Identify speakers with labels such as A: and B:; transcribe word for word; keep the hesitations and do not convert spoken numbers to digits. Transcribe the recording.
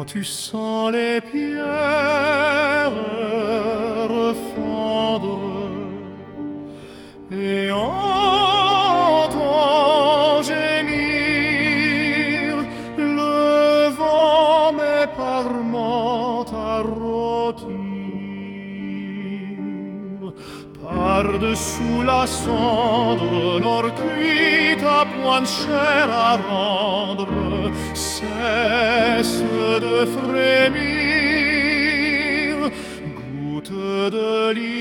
A: tu sens les pierres refondre et entends gémir le vent, mais parement à rôtir par-dessous la cendre, nord cuite à point de chair à rendre, cesse de frémir, goutte de lit